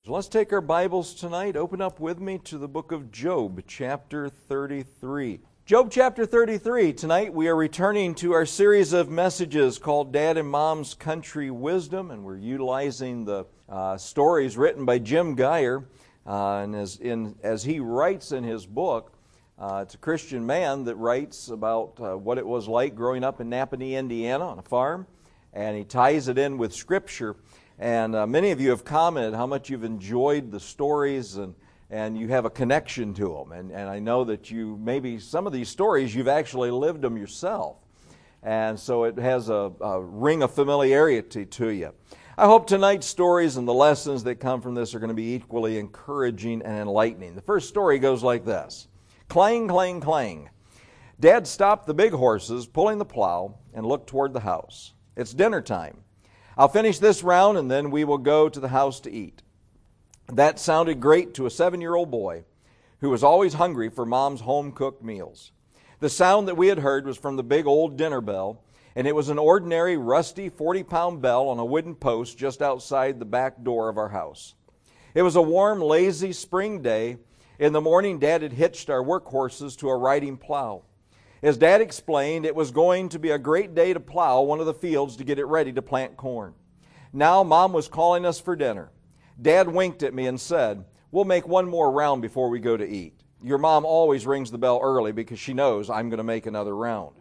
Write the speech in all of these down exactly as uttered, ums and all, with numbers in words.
Let's take our Bibles tonight. Open up with me to the book of Job, chapter thirty-three. Job chapter thirty-three. Tonight we are returning to our series of messages called Dad and Mom's Country Wisdom, and we're utilizing the uh, stories written by Jim Geyer. Uh, and as, in, as he writes in his book, uh, it's a Christian man that writes about uh, what it was like growing up in Napanee, Indiana on a farm, and he ties it in with Scripture. And uh, many of you have commented how much you've enjoyed the stories and, and you have a connection to them. And, and I know that you, maybe some of these stories, you've actually lived them yourself. And so it has a, a ring of familiarity to you. I hope tonight's stories and the lessons that come from this are going to be equally encouraging and enlightening. The first story goes like this. Clang, clang, clang. Dad stopped the big horses pulling the plow and looked toward the house. It's dinner time. I'll finish this round and then we will go to the house to eat. That sounded great to a seven-year-old boy who was always hungry for Mom's home-cooked meals. The sound that we had heard was from the big old dinner bell, and it was an ordinary rusty forty-pound bell on a wooden post just outside the back door of our house. It was a warm, lazy spring day. In the morning, Dad had hitched our workhorses to a riding plow. As Dad explained, it was going to be a great day to plow one of the fields to get it ready to plant corn. Now Mom was calling us for dinner. Dad winked at me and said, "We'll make one more round before we go to eat. Your mom always rings the bell early because she knows I'm going to make another round."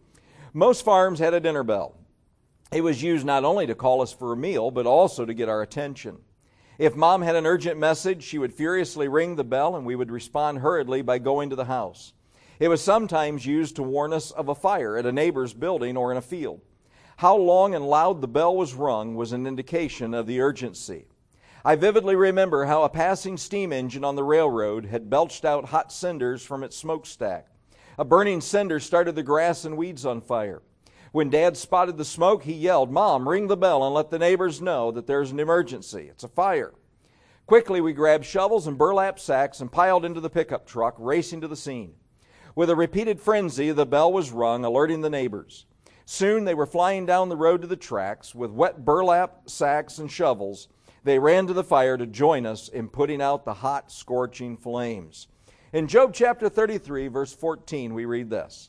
Most farms had a dinner bell. It was used not only to call us for a meal, but also to get our attention. If Mom had an urgent message, she would furiously ring the bell and we would respond hurriedly by going to the house. It was sometimes used to warn us of a fire at a neighbor's building or in a field. How long and loud the bell was rung was an indication of the urgency. I vividly remember how a passing steam engine on the railroad had belched out hot cinders from its smokestack. A burning cinder started the grass and weeds on fire. When Dad spotted the smoke, he yelled, "Mom, ring the bell and let the neighbors know that there's an emergency. It's a fire." Quickly, we grabbed shovels and burlap sacks and piled into the pickup truck, racing to the scene. With a repeated frenzy, the bell was rung, alerting the neighbors. Soon they were flying down the road to the tracks. With wet burlap sacks and shovels, they ran to the fire to join us in putting out the hot, scorching flames. In Job chapter thirty-three, verse fourteen, we read this.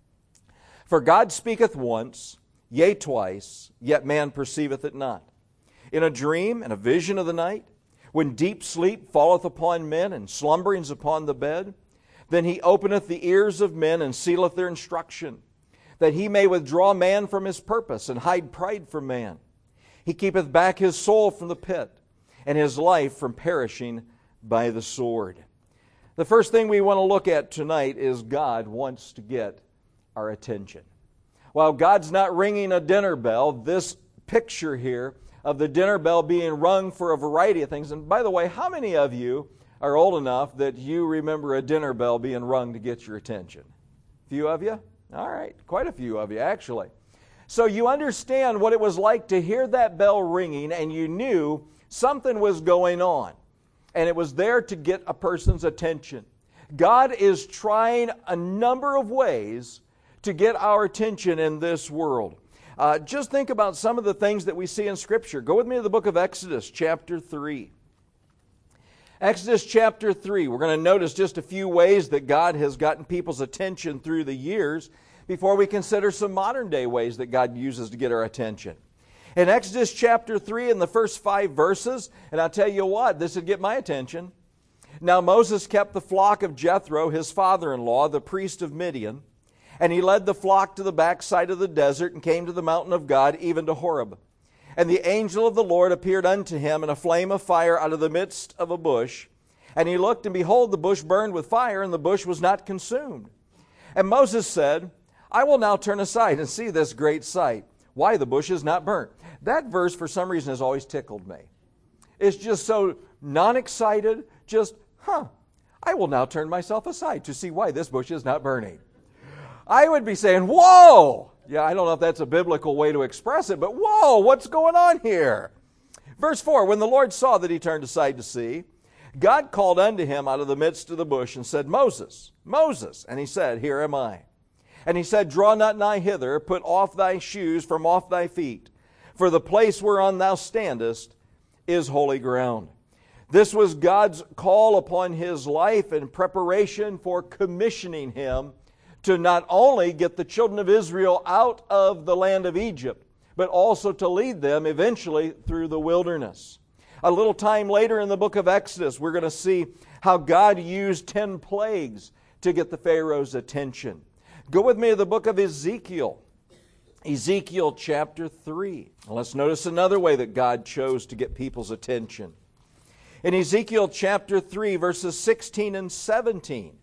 "For God speaketh once, yea twice, yet man perceiveth it not. In a dream and a vision of the night, when deep sleep falleth upon men and slumberings upon the bed, then he openeth the ears of men and sealeth their instruction, that he may withdraw man from his purpose and hide pride from man. He keepeth back his soul from the pit, and his life from perishing by the sword." The first thing we want to look at tonight is God wants to get our attention. While God's not ringing a dinner bell, this picture here of the dinner bell being rung for a variety of things. And by the way, how many of you are old enough that you remember a dinner bell being rung to get your attention? A few of you? All right, quite a few of you actually. So you understand what it was like to hear that bell ringing and you knew something was going on. And it was there to get a person's attention. God is trying a number of ways to get our attention in this world. Uh, just think about some of the things that we see in Scripture. Go with me to the book of Exodus, chapter three. Exodus chapter three, we're going to notice just a few ways that God has gotten people's attention through the years before we consider some modern day ways that God uses to get our attention. In Exodus chapter three, in the first five verses, and I'll tell you what, this would get my attention. "Now Moses kept the flock of Jethro, his father-in-law, the priest of Midian, and he led the flock to the backside of the desert and came to the mountain of God, even to Horeb. And the angel of the Lord appeared unto him in a flame of fire out of the midst of a bush. And he looked, and behold, the bush burned with fire, and the bush was not consumed. And Moses said, I will now turn aside and see this great sight, why the bush is not burnt." That verse, for some reason, has always tickled me. It's just so non-excited, just, huh, I will now turn myself aside to see why this bush is not burning. I would be saying, whoa! Yeah, I don't know if that's a biblical way to express it, but whoa, what's going on here? Verse four, "When the Lord saw that he turned aside to see, God called unto him out of the midst of the bush and said, Moses, Moses. And he said, Here am I. And he said, Draw not nigh hither, put off thy shoes from off thy feet, for the place whereon thou standest is holy ground. This was God's call upon his life in preparation for commissioning him to not only get the children of Israel out of the land of Egypt, but also to lead them eventually through the wilderness. A little time later in the book of Exodus, we're going to see how God used ten plagues to get the Pharaoh's attention. Go with me to the book of Ezekiel. Ezekiel chapter three. Let's notice another way that God chose to get people's attention. In Ezekiel chapter three, verses sixteen and seventeen,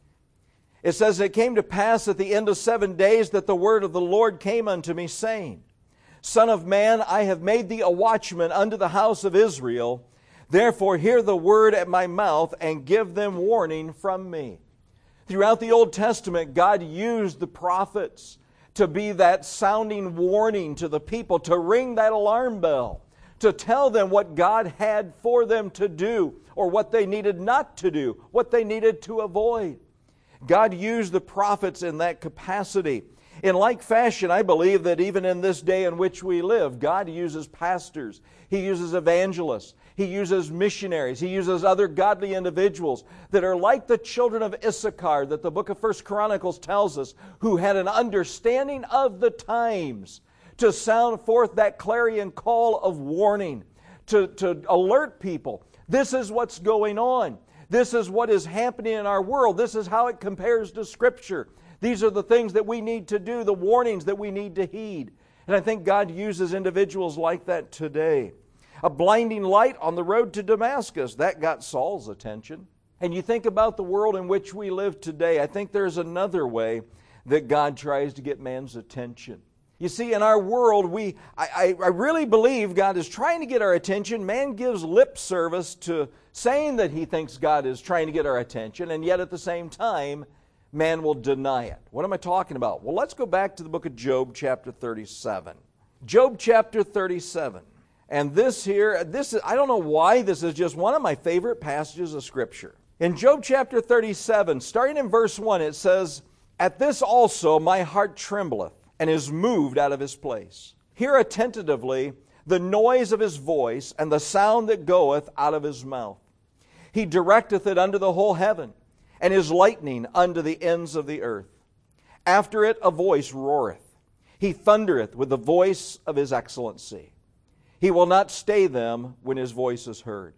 it says, "It came to pass at the end of seven days that the word of the Lord came unto me, saying, Son of man, I have made thee a watchman unto the house of Israel. Therefore hear the word at my mouth, and give them warning from me." Throughout the Old Testament, God used the prophets to be that sounding warning to the people, to ring that alarm bell, to tell them what God had for them to do, or what they needed not to do, what they needed to avoid. God used the prophets in that capacity. In like fashion, I believe that even in this day in which we live, God uses pastors, He uses evangelists, He uses missionaries, He uses other godly individuals that are like the children of Issachar that the book of First Chronicles tells us, who had an understanding of the times to sound forth that clarion call of warning, to, to alert people. This is what's going on. This is what is happening in our world. This is how it compares to Scripture. These are the things that we need to do, the warnings that we need to heed. And I think God uses individuals like that today. A blinding light on the road to Damascus, that got Saul's attention. And you think about the world in which we live today, I think there's another way that God tries to get man's attention. You see, in our world, we I, I really believe God is trying to get our attention. Man gives lip service to saying that he thinks God is trying to get our attention, and yet at the same time, man will deny it. What am I talking about? Well, let's go back to the book of Job, chapter thirty-seven. Job, chapter thirty-seven. And this here, this is, I don't know why, this is just one of my favorite passages of Scripture. In Job, chapter thirty-seven, starting in verse one, it says, "At this also my heart trembleth, and is moved out of his place. Hear attentively the noise of his voice, and the sound that goeth out of his mouth. He directeth it unto the whole heaven, and his lightning unto the ends of the earth. After it a voice roareth. He thundereth with the voice of his excellency. He will not stay them when his voice is heard.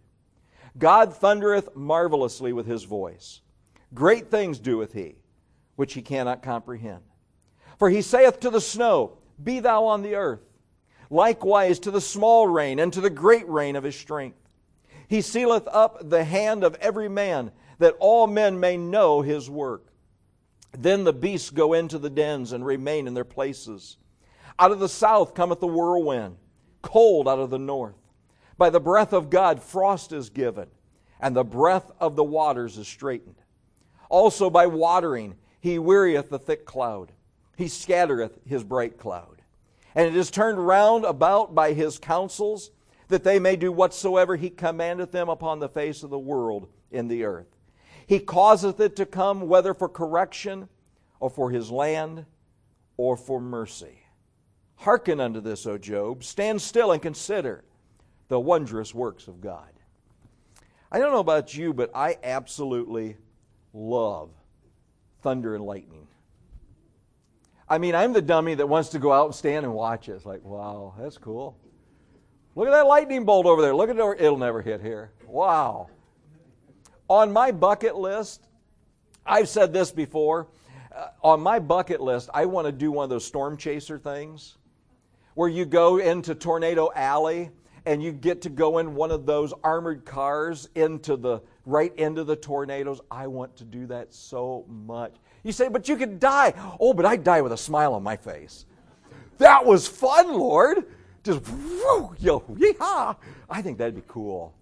God thundereth marvelously with his voice. Great things doeth he, which he cannot comprehend. For he saith to the snow, Be thou on the earth. Likewise to the small rain, and to the great rain of his strength. He sealeth up the hand of every man, that all men may know his work. Then the beasts go into the dens, and remain in their places. Out of the south cometh the whirlwind, cold out of the north. By the breath of God frost is given, and the breath of the waters is straitened. Also by watering he wearieth the thick cloud. He scattereth his bright cloud. And it is turned round about by his counsels, that they may do whatsoever he commandeth them upon the face of the world in the earth. He causeth it to come, whether for correction, or for his land, or for mercy. Hearken unto this, O Job. Stand still and consider the wondrous works of God. I don't know about you, but I absolutely love thunder and lightning. I mean, I'm the dummy that wants to go out and stand and watch it. It's like, wow, that's cool. Look at that lightning bolt over there. Look at it. It'll never hit here. Wow. On my bucket list, I've said this before, uh, on my bucket list, I want to do one of those storm chaser things where you go into Tornado Alley and you get to go in one of those armored cars into the right into the tornadoes. I want to do that so much. You say, but you could die. Oh, but I'd die with a smile on my face. That was fun, Lord. Just, whoo, yo, yeehaw. I think that'd be cool.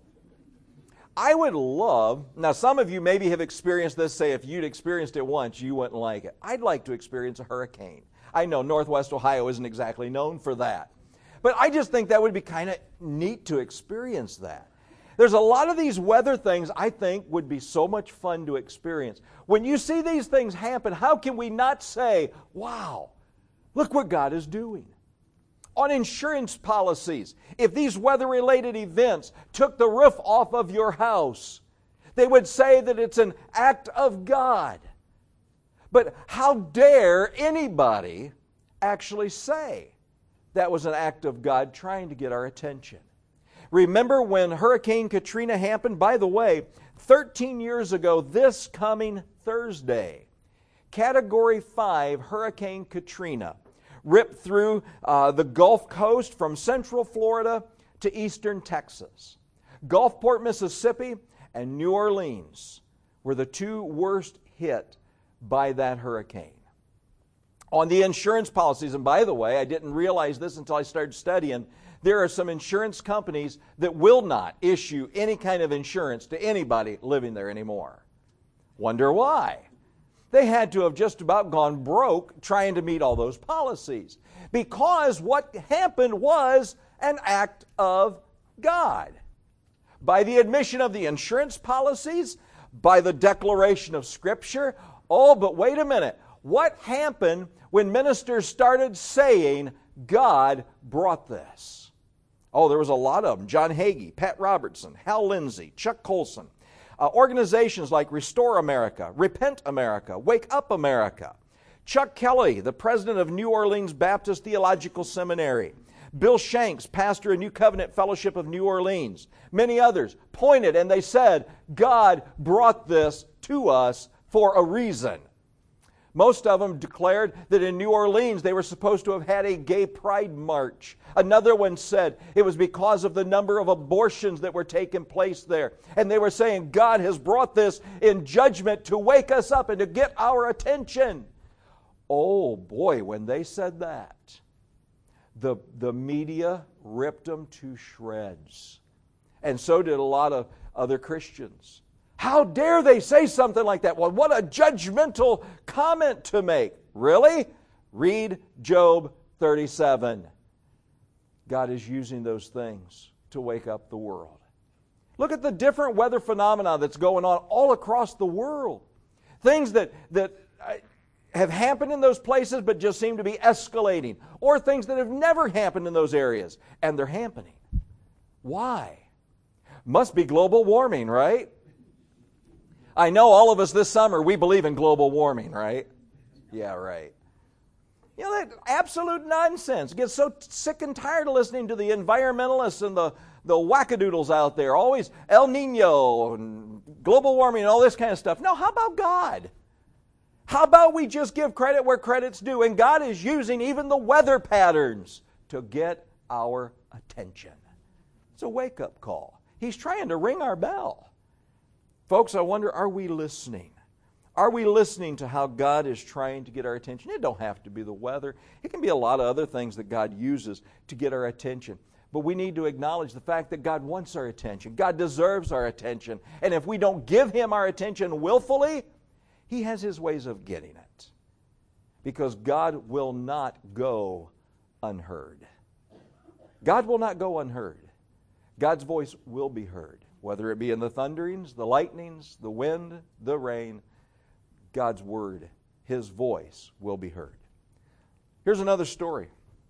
I would love, now some of you maybe have experienced this, say if you'd experienced it once, you wouldn't like it. I'd like to experience a hurricane. I know Northwest Ohio isn't exactly known for that. But I just think that would be kind of neat to experience that. There's a lot of these weather things I think would be so much fun to experience. When you see these things happen, how can we not say, wow, look what God is doing? on insurance policies. If these weather-related events took the roof off of your house, they would say that it's an act of God. But how dare anybody actually say that was an act of God trying to get our attention? Remember when Hurricane Katrina happened? By the way, thirteen years ago, this coming Thursday, Category five Hurricane Katrina ripped through uh, the Gulf Coast from central Florida to eastern Texas. Gulfport, Mississippi, and New Orleans were the two worst hit by that hurricane. On the insurance policies, and by the way, I didn't realize this until I started studying, there are some insurance companies that will not issue any kind of insurance to anybody living there anymore. Wonder why? They had to have just about gone broke trying to meet all those policies. Because what happened was an act of God. By the admission of the insurance policies, by the declaration of Scripture. Oh, but wait a minute. What happened when ministers started saying, God brought this? Oh, there was a lot of them. John Hagee, Pat Robertson, Hal Lindsey, Chuck Colson. Uh, organizations like Restore America, Repent America, Wake Up America. Chuck Kelly, the president of New Orleans Baptist Theological Seminary. Bill Shanks, pastor of New Covenant Fellowship of New Orleans. Many others pointed and they said, God brought this to us for a reason. Most of them declared that in New Orleans they were supposed to have had a gay pride march. Another one said it was because of the number of abortions that were taking place there. And they were saying God has brought this in judgment to wake us up and to get our attention. Oh boy, when they said that, the, the media ripped them to shreds. And so did a lot of other Christians. How dare they say something like that? Well, what a judgmental comment to make. Really? Read Job thirty-seven. God is using those things to wake up the world. Look at the different weather phenomena that's going on all across the world. Things that, that have happened in those places but just seem to be escalating. Or things that have never happened in those areas, and they're happening. Why? Must be global warming, right? I know all of us this summer, we believe in global warming, right? Yeah, right. You know, that absolute nonsense. Get so sick and tired of listening to the environmentalists and the, the wackadoodles out there. Always El Nino and global warming and all this kind of stuff. No, how about God? How about we just give credit where credit's due? And God is using even the weather patterns to get our attention. It's a wake-up call. He's trying to ring our bell. Folks, I wonder, are we listening? Are we listening to how God is trying to get our attention? It don't have to be the weather. It can be a lot of other things that God uses to get our attention. But we need to acknowledge the fact that God wants our attention. God deserves our attention. And if we don't give Him our attention willfully, He has His ways of getting it. Because God will not go unheard. God will not go unheard. God's voice will be heard. Whether it be in the thunderings, the lightnings, the wind, the rain, God's word, His voice will be heard. Here's another story.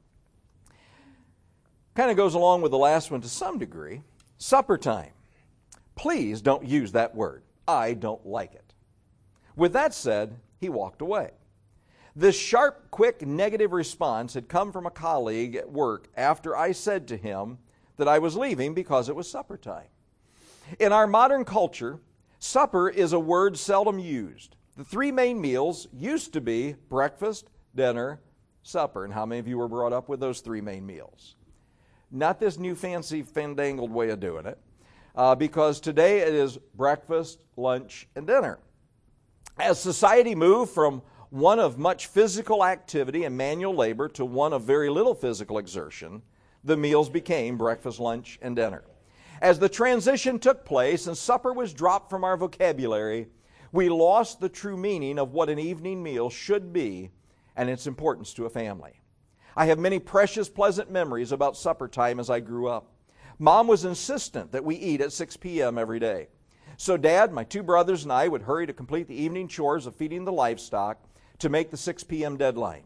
Kind of goes along with the last one to some degree. Supper time. Please don't use that word. I don't like it. With that said, he walked away. This sharp, quick, negative response had come from a colleague at work after I said to him that I was leaving because it was supper time. In our modern culture, supper is a word seldom used. The three main meals used to be breakfast, dinner, supper. And how many of you were brought up with those three main meals? Not this new fancy fandangled way of doing it, uh, because today it is breakfast, lunch, and dinner. As society moved from one of much physical activity and manual labor to one of very little physical exertion, the meals became breakfast, lunch, and dinner. As the transition took place and supper was dropped from our vocabulary, we lost the true meaning of what an evening meal should be and its importance to a family. I have many precious, pleasant memories about supper time as I grew up. Mom was insistent that we eat at six p.m. every day. So Dad, my two brothers, and I would hurry to complete the evening chores of feeding the livestock to make the six p.m. deadline.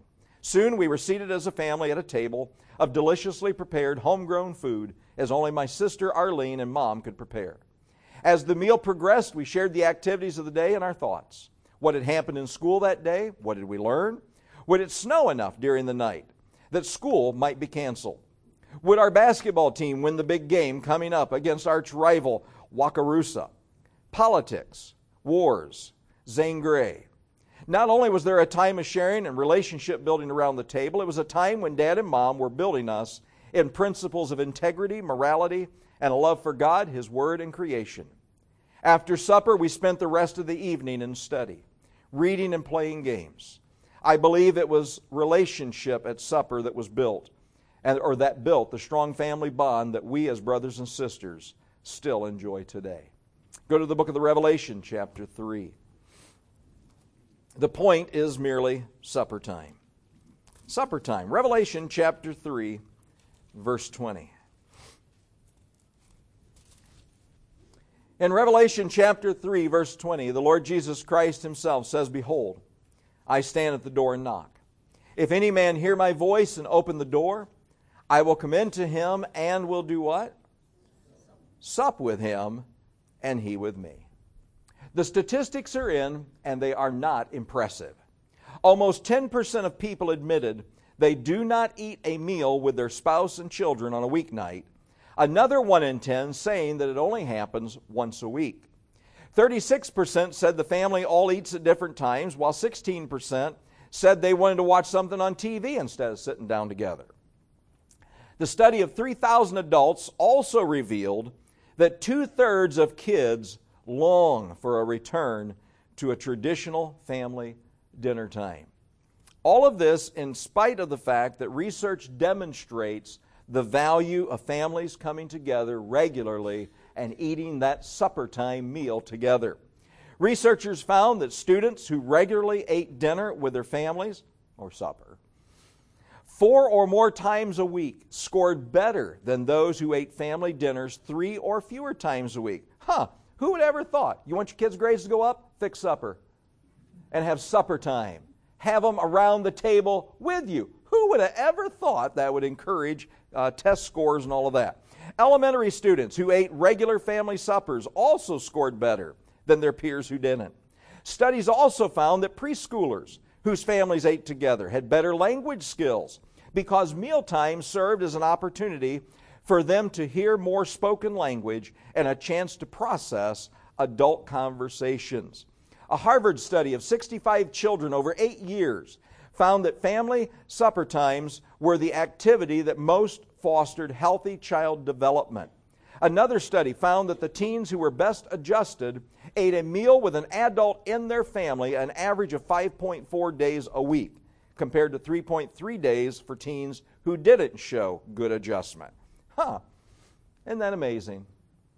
Soon we were seated as a family at a table of deliciously prepared homegrown food, as only my sister Arlene and Mom could prepare. As the meal progressed, we shared the activities of the day and our thoughts. What had happened in school that day? What did we learn? Would it snow enough during the night that school might be canceled? Would our basketball team win the big game coming up against arch rival Wakarusa? Politics, wars, Zane Grey. Not only was there a time of sharing and relationship building around the table, it was a time when Dad and Mom were building us in principles of integrity, morality, and a love for God, His Word, and creation. After supper, we spent the rest of the evening in study, reading and playing games. I believe it was relationship at supper that was built, and, or that built the strong family bond that we as brothers and sisters still enjoy today. Go to the book of the Revelation, chapter three. The point is merely supper time. Supper time. Revelation chapter three, verse twenty. In Revelation chapter three, verse twenty, the Lord Jesus Christ Himself says, "Behold, I stand at the door and knock. If any man hear my voice and open the door, I will come into him and will do what? Sup with him, and he with me." The statistics are in, and they are not impressive. Almost ten percent of people admitted they do not eat a meal with their spouse and children on a weeknight. Another one in ten saying that it only happens once a week. thirty-six percent said the family all eats at different times, while sixteen percent said they wanted to watch something on T V instead of sitting down together. The study of three thousand adults also revealed that two-thirds of kids long for a return to a traditional family dinner time. All of this in spite of the fact that research demonstrates the value of families coming together regularly and eating that supper time meal together. Researchers found that students who regularly ate dinner with their families, or supper, four or more times a week scored better than those who ate family dinners three or fewer times a week. Huh, who would ever thought? You want your kids' grades to go up? Fix supper. And have supper time. Have them around the table with you. Who would have ever thought that would encourage uh, test scores and all of that? Elementary students who ate regular family suppers also scored better than their peers who didn't. Studies also found that preschoolers whose families ate together had better language skills because mealtime served as an opportunity for them to hear more spoken language and a chance to process adult conversations. A Harvard study of sixty-five children over eight years found that family supper times were the activity that most fostered healthy child development. Another study found that the teens who were best adjusted ate a meal with an adult in their family an average of five point four days a week, compared to three point three days for teens who didn't show good adjustment. Huh, isn't that amazing?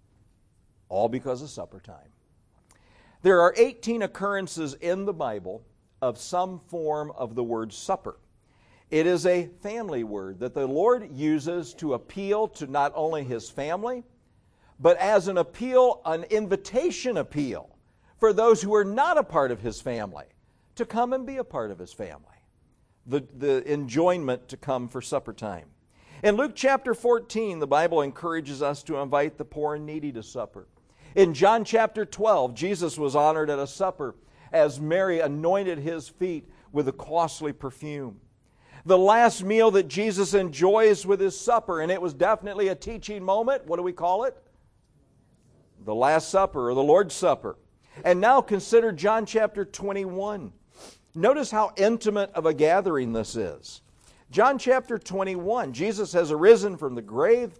All because of supper time. There are eighteen occurrences in the Bible of some form of the word supper. It is a family word that the Lord uses to appeal to not only His family, but as an appeal, an invitation appeal for those who are not a part of His family to come and be a part of His family. The, the enjoyment to come for supper time. In Luke chapter fourteen, the Bible encourages us to invite the poor and needy to supper. In John chapter twelve, Jesus was honored at a supper as Mary anointed His feet with a costly perfume. The last meal that Jesus enjoys with His supper, and it was definitely a teaching moment. What do we call it? The Last Supper, or the Lord's Supper. And now consider John chapter twenty-one. Notice how intimate of a gathering this is. John chapter twenty-one, Jesus has arisen from the grave.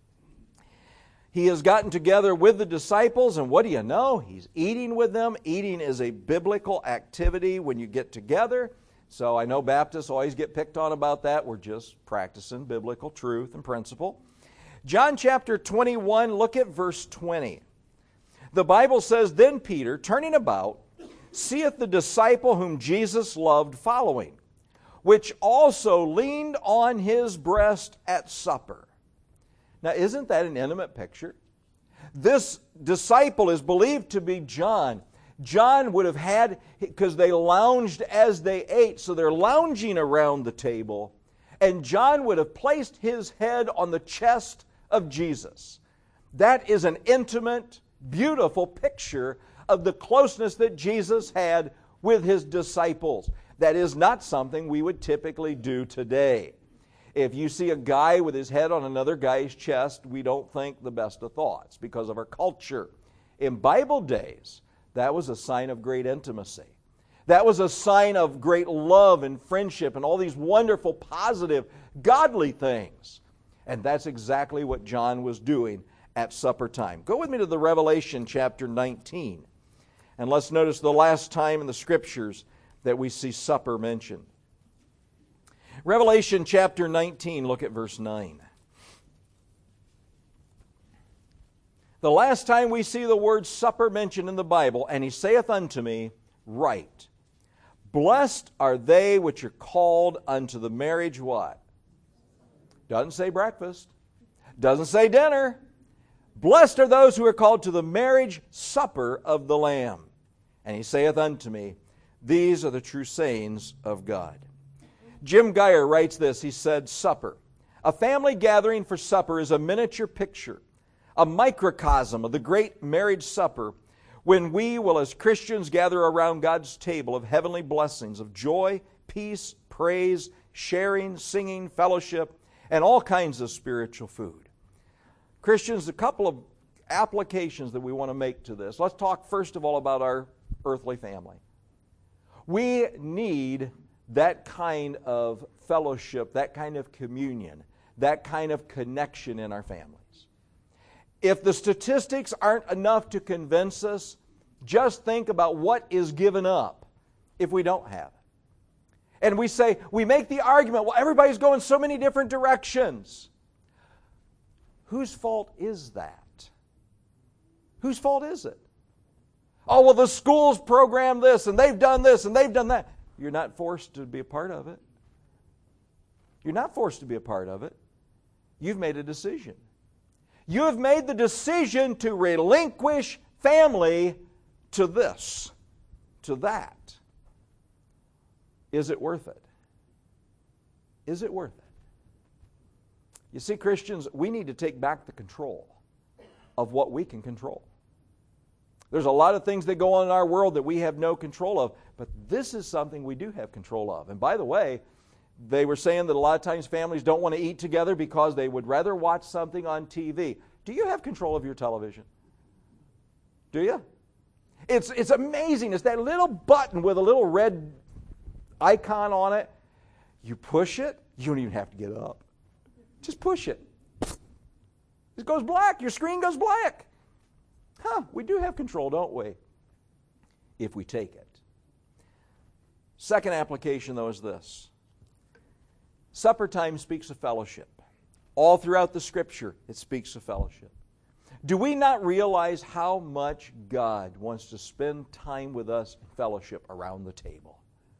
He has gotten together with the disciples, and what do you know? He's eating with them. Eating is a biblical activity when you get together. So I know Baptists always get picked on about that. We're just practicing biblical truth and principle. John chapter twenty-one, look at verse twenty. The Bible says, "Then Peter, turning about, seeth the disciple whom Jesus loved following, which also leaned on his breast at supper." Now, isn't that an intimate picture? This disciple is believed to be John. John would have had, because they lounged as they ate, so they're lounging around the table, and John would have placed his head on the chest of Jesus. That is an intimate, beautiful picture of the closeness that Jesus had with his disciples. That is not something we would typically do today. If you see a guy with his head on another guy's chest, we don't think the best of thoughts because of our culture. In Bible days, that was a sign of great intimacy. That was a sign of great love and friendship and all these wonderful, positive, godly things. And that's exactly what John was doing at supper time. Go with me to the Revelation chapter nineteen. And let's notice the last time in the Scriptures that we see supper mentioned. Revelation chapter nineteen, look at verse nine. The last time we see the word supper mentioned in the Bible, and he saith unto me, Write, blessed are they which are called unto the marriage what? Doesn't say breakfast. Doesn't say dinner. Blessed are those who are called to the marriage supper of the Lamb. And he saith unto me, These are the true sayings of God. Jim Geyer writes this. He said, Supper. A family gathering for supper is a miniature picture, a microcosm of the great marriage supper when we will as Christians gather around God's table of heavenly blessings, of joy, peace, praise, sharing, singing, fellowship, and all kinds of spiritual food. Christians, a couple of applications that we want to make to this. Let's talk first of all about our earthly family. We need that kind of fellowship, that kind of communion, that kind of connection in our families. If the statistics aren't enough to convince us, just think about what is given up if we don't have it. And we say, we make the argument, well, everybody's going so many different directions. Whose fault is that? Whose fault is it? Oh, well, the school's programmed this, and they've done this, and they've done that. You're not forced to be a part of it. You're not forced to be a part of it. You've made a decision. You have made the decision to relinquish family to this, to that. Is it worth it? Is it worth it? You see, Christians, we need to take back the control of what we can control. There's a lot of things that go on in our world that we have no control of, but this is something we do have control of. And by the way, they were saying that a lot of times families don't want to eat together because they would rather watch something on T V. Do you have control of your television? Do you? It's, it's amazing. It's that little button with a little red icon on it. You push it, you don't even have to get up. Just push it. It goes black. Your screen goes black. Huh, we do have control, don't we? If we take it. Second application, though, is this. Supper time speaks of fellowship. All throughout the Scripture, it speaks of fellowship. Do we not realize how much God wants to spend time with us in fellowship around the table?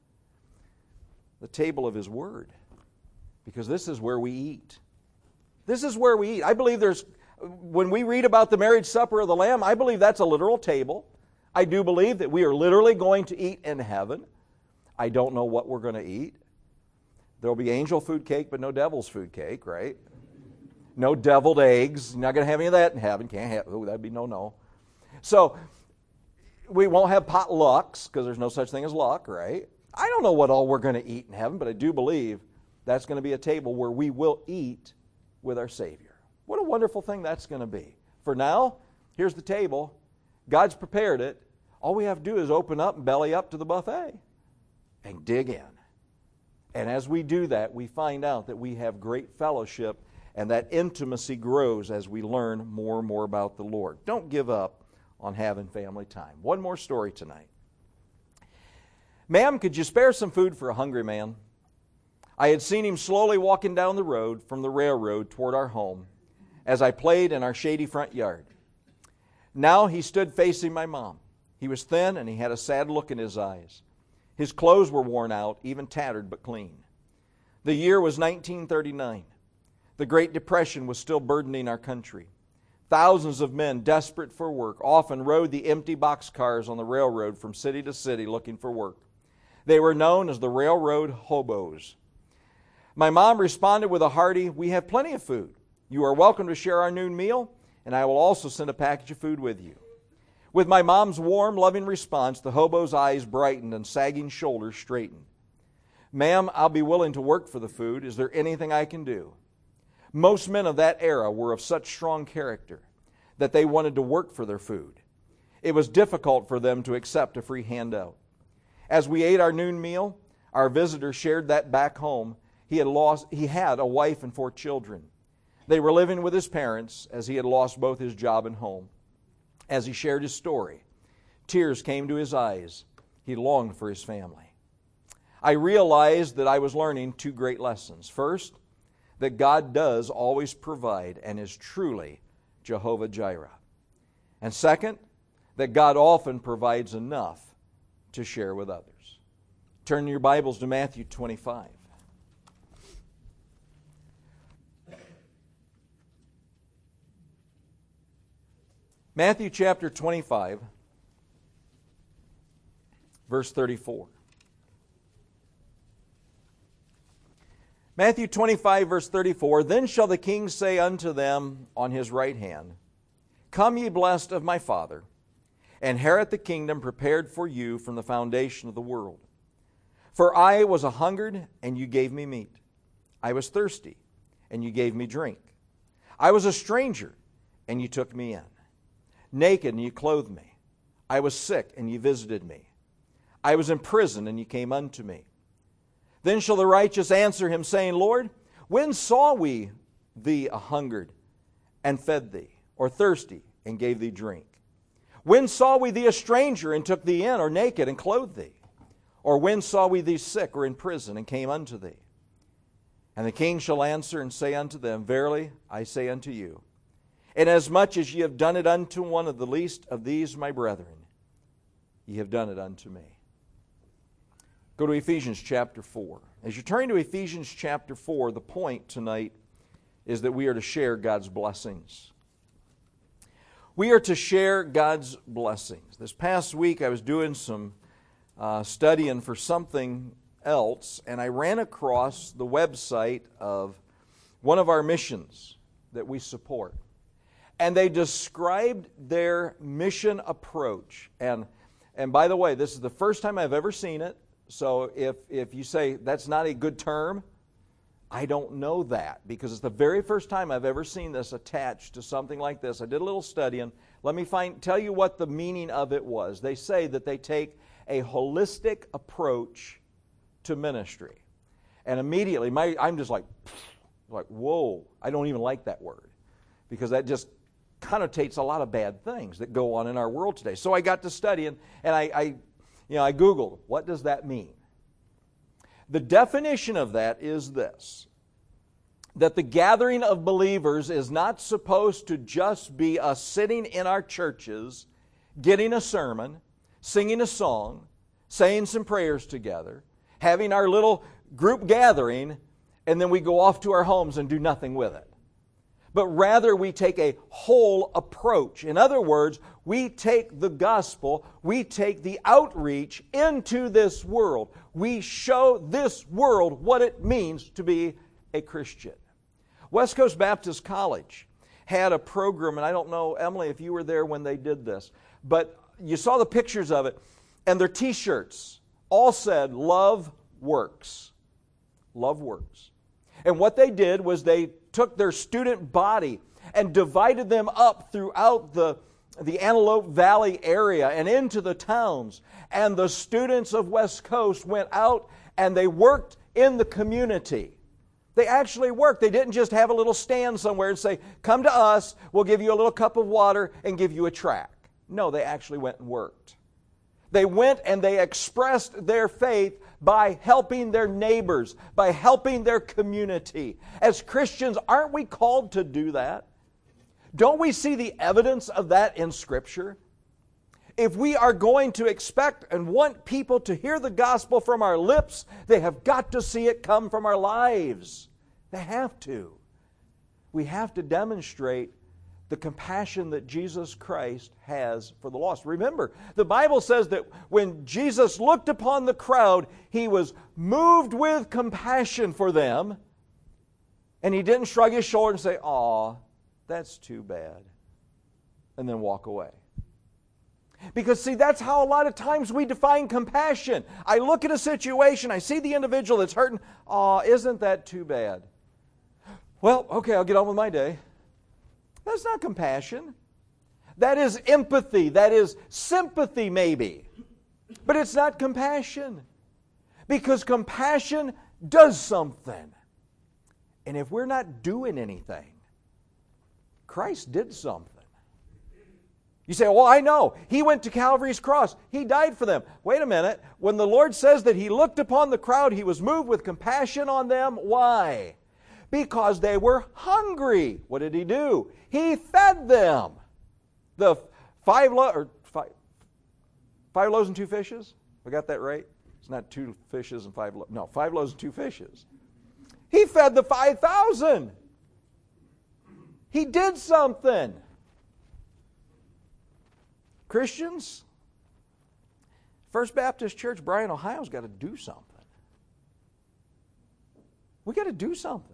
The table of His Word. Because this is where we eat. This is where we eat. I believe there's, when we read about the marriage supper of the Lamb, I believe that's a literal table. I do believe that we are literally going to eat in heaven. I don't know what we're going to eat. There will be angel food cake, but no devil's food cake, right? No deviled eggs. You're not going to have any of that in heaven. Can't have, oh, that'd be no-no. So, we won't have potlucks, because there's no such thing as luck, right? I don't know what all we're going to eat in heaven, but I do believe that's going to be a table where we will eat with our Savior. What a wonderful thing that's going to be. For now, here's the table. God's prepared it. All we have to do is open up and belly up to the buffet and dig in. And as we do that, we find out that we have great fellowship, and that intimacy grows as we learn more and more about the Lord. Don't give up on having family time. One more story tonight. Ma'am, could you spare some food for a hungry man? I had seen him slowly walking down the road from the railroad toward our home as I played in our shady front yard. Now he stood facing my mom. He was thin and he had a sad look in his eyes. His clothes were worn out, even tattered but clean. The year was nineteen thirty-nine. The Great Depression was still burdening our country. Thousands of men desperate for work often rode the empty boxcars on the railroad from city to city looking for work. They were known as the railroad hobos. My mom responded with a hearty, "We have plenty of food. You are welcome to share our noon meal, and I will also send a package of food with you." With my mom's warm, loving response, the hobo's eyes brightened and sagging shoulders straightened. "Ma'am, I'll be willing to work for the food. Is there anything I can do?" Most men of that era were of such strong character that they wanted to work for their food. It was difficult for them to accept a free handout. As we ate our noon meal, our visitor shared that back home he had lost he had a wife and four children. They were living with his parents as he had lost both his job and home. As he shared his story, tears came to his eyes. He longed for his family. I realized that I was learning two great lessons. First, that God does always provide and is truly Jehovah Jireh. And second, that God often provides enough to share with others. Turn your Bibles to Matthew twenty-five. Matthew chapter twenty-five, verse thirty-four. Matthew twenty-five, verse thirty-four, "Then shall the king say unto them on his right hand, Come ye blessed of my Father, inherit the kingdom prepared for you from the foundation of the world. For I was a hungered, and you gave me meat. I was thirsty, and you gave me drink. I was a stranger, and you took me in. Naked, and you clothed me. I was sick, and you visited me. I was in prison, and you came unto me. Then shall the righteous answer him, saying, Lord, when saw we thee a hungered, and fed thee, or thirsty, and gave thee drink? When saw we thee a stranger, and took thee in, or naked, and clothed thee? Or when saw we thee sick, or in prison, and came unto thee? And the king shall answer and say unto them, Verily I say unto you, inasmuch as ye have done it unto one of the least of these my brethren, ye have done it unto me." Go to Ephesians chapter four. As you turn to Ephesians chapter four, the point tonight is that we are to share God's blessings. We are to share God's blessings. This past week I was doing some uh, studying for something else, and I ran across the website of one of our missions that we support. And they described their mission approach. And, and by the way, this is the first time I've ever seen it. So if, if you say that's not a good term, I don't know that, because it's the very first time I've ever seen this attached to something like this. I did a little studying. Let me find, tell you what the meaning of it was. They say that they take a holistic approach to ministry. And immediately, my, I'm just like, like, whoa, I don't even like that word, because that just connotates a lot of bad things that go on in our world today. So I got to studying, and I, I You know, I Googled, what does that mean? The definition of that is this: that the gathering of believers is not supposed to just be us sitting in our churches, getting a sermon, singing a song, saying some prayers together, having our little group gathering, and then we go off to our homes and do nothing with it. But rather we take a whole approach. In other words, we take the gospel, we take the outreach into this world. We show this world what it means to be a Christian. West Coast Baptist College had a program, and I don't know, Emily, if you were there when they did this, but you saw the pictures of it, and their t-shirts all said, "Love works." Love works. And what they did was they took their student body and divided them up throughout the, the Antelope Valley area and into the towns. And the students of West Coast went out and they worked in the community. They actually worked. They didn't just have a little stand somewhere and say, "Come to us, we'll give you a little cup of water and give you a tract." No, they actually went and worked. They went and they expressed their faith by helping their neighbors, by helping their community. As Christians, aren't we called to do that? Don't we see the evidence of that in Scripture? If we are going to expect and want people to hear the gospel from our lips, they have got to see it come from our lives. They have to. We have to demonstrate the compassion that Jesus Christ has for the lost. Remember, the Bible says that when Jesus looked upon the crowd, He was moved with compassion for them, and He didn't shrug His shoulder and say, "Aw, that's too bad," and then walk away. Because, see, that's how a lot of times we define compassion. I look at a situation, I see the individual that's hurting, "Aw, isn't that too bad?" Well, okay, I'll get on with my day. That's not compassion. That is empathy. That is sympathy, maybe. But it's not compassion. Because compassion does something. And if we're not doing anything, Christ did something. You say, "Well, I know. He went to Calvary's cross. He died for them." Wait a minute. When the Lord says that He looked upon the crowd, He was moved with compassion on them. Why? Because they were hungry. What did He do? He fed them. The five, lo- or five, five loaves and two fishes? I got that right? It's not two fishes and five loaves. No, five loaves and two fishes. He fed the five thousand. He did something. Christians, First Baptist Church, Bryan, Ohio's got to do something. We got to do something.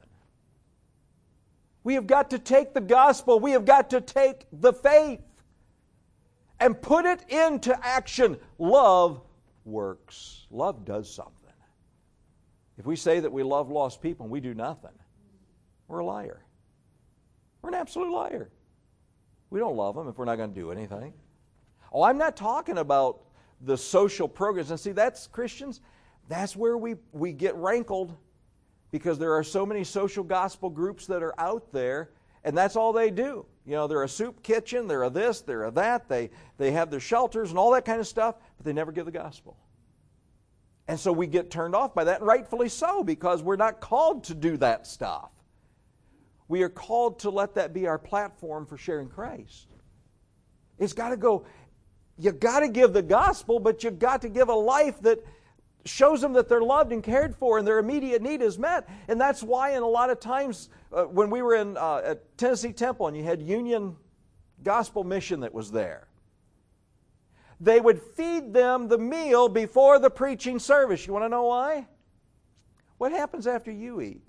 We have got to take the gospel, we have got to take the faith and put it into action. Love works. Love does something. If we say that we love lost people and we do nothing, we're a liar. We're an absolute liar. We don't love them if we're not going to do anything. Oh, I'm not talking about the social programs. And see, that's Christians, that's where we, we get rankled. Because there are so many social gospel groups that are out there, and that's all they do. You know, they're a soup kitchen, they're a this, they're a that, they, they have their shelters and all that kind of stuff, but they never give the gospel. And so we get turned off by that, and rightfully so, because we're not called to do that stuff. We are called to let that be our platform for sharing Christ. It's got to go, you've got to give the gospel, but you've got to give a life that shows them that they're loved and cared for and their immediate need is met. And that's why in a lot of times uh, when we were in uh, at Tennessee Temple and you had Union Gospel Mission that was there, they would feed them the meal before the preaching service. You want to know why? What happens after you eat?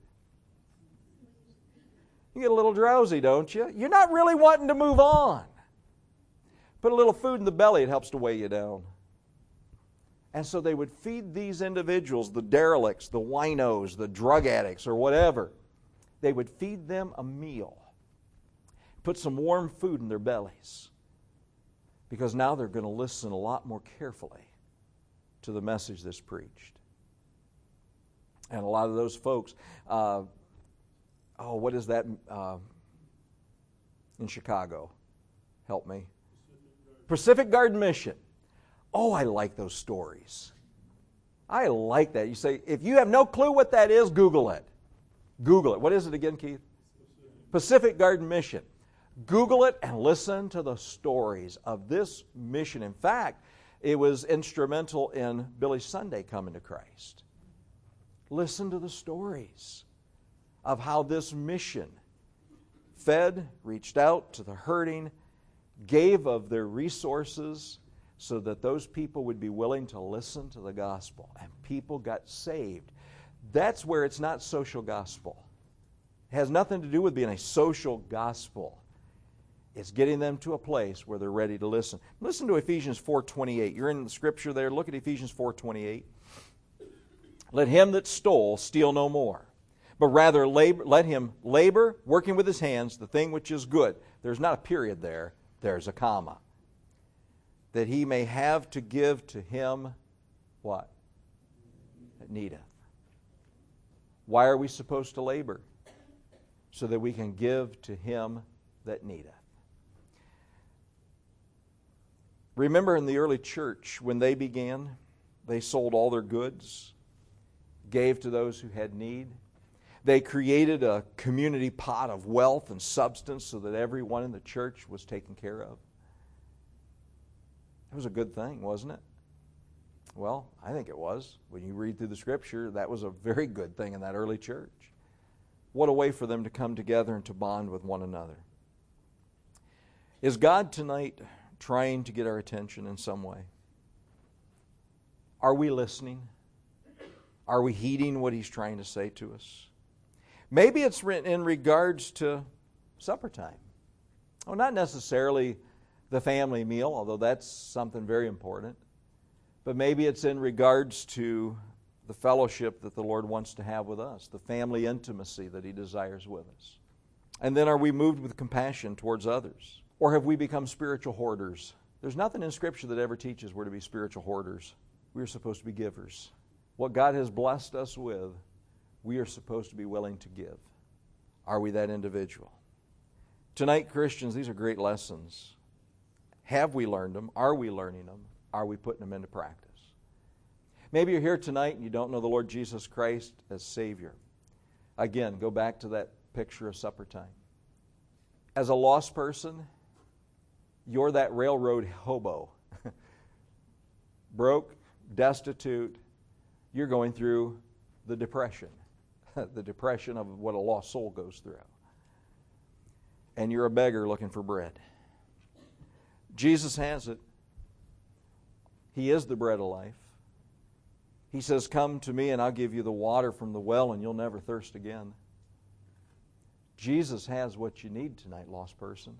You get a little drowsy, don't you? You're not really wanting to move on. Put a little food in the belly, it helps to weigh you down. And so they would feed these individuals, the derelicts, the winos, the drug addicts, or whatever. They would feed them a meal. Put some warm food in their bellies. Because now they're going to listen a lot more carefully to the message that's preached. And a lot of those folks, uh, oh, what is that uh, in Chicago? Help me. Pacific Garden Mission. Oh, I like those stories. I like that. You say, if you have no clue what that is, Google it. Google it. What is it again, Keith? Pacific Garden Mission. Google it and listen to the stories of this mission. In fact, it was instrumental in Billy Sunday coming to Christ. Listen to the stories of how this mission fed, reached out to the hurting, gave of their resources, so that those people would be willing to listen to the gospel. And people got saved. That's where it's not social gospel. It has nothing to do with being a social gospel. It's getting them to a place where they're ready to listen. Listen to Ephesians four twenty-eight. You're in the scripture there. Look at Ephesians four twenty-eight. Let him that stole steal no more, but rather labor, let him labor, working with his hands, the thing which is good. There's not a period there. There's a comma. That he may have to give to him what? That needeth. Why are we supposed to labor? So that we can give to him that needeth. Remember in the early church, when they began, they sold all their goods, gave to those who had need. They created a community pot of wealth and substance so that everyone in the church was taken care of. It was a good thing, wasn't it? Well, I think it was. When you read through the Scripture, that was a very good thing in that early church. What a way for them to come together and to bond with one another. Is God tonight trying to get our attention in some way? Are we listening? Are we heeding what He's trying to say to us? Maybe it's in regards to supper time. Oh, not necessarily the family meal, although that's something very important. But maybe it's in regards to the fellowship that the Lord wants to have with us, the family intimacy that He desires with us. And then are we moved with compassion towards others? Or have we become spiritual hoarders? There's nothing in Scripture that ever teaches we're to be spiritual hoarders. We're supposed to be givers. What God has blessed us with, we are supposed to be willing to give. Are we that individual? Tonight, Christians, these are great lessons. Have we learned them? Are we learning them? Are we putting them into practice? Maybe you're here tonight and you don't know the Lord Jesus Christ as Savior. Again, go back to that picture of supper time. As a lost person, you're that railroad hobo. Broke, destitute, you're going through the depression. The depression of what a lost soul goes through. And you're a beggar looking for bread. Jesus has it. He is the bread of life. He says, "Come to me and I'll give you the water from the well and you'll never thirst again." Jesus has what you need tonight, lost person.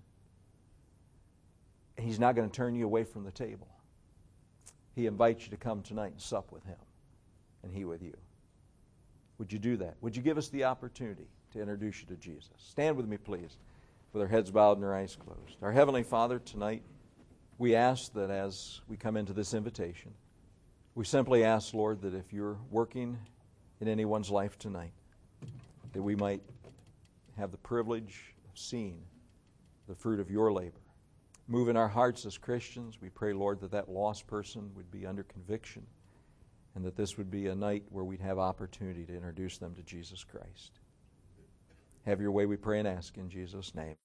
He's not going to turn you away from the table. He invites you to come tonight and sup with Him and He with you. Would you do that? Would you give us the opportunity to introduce you to Jesus? Stand with me, please, with our heads bowed and our eyes closed. Our Heavenly Father, tonight we ask that as we come into this invitation, we simply ask, Lord, that if you're working in anyone's life tonight, that we might have the privilege of seeing the fruit of your labor. Move in our hearts as Christians. We pray, Lord, that that lost person would be under conviction and that this would be a night where we'd have opportunity to introduce them to Jesus Christ. Have your way, we pray and ask in Jesus' name.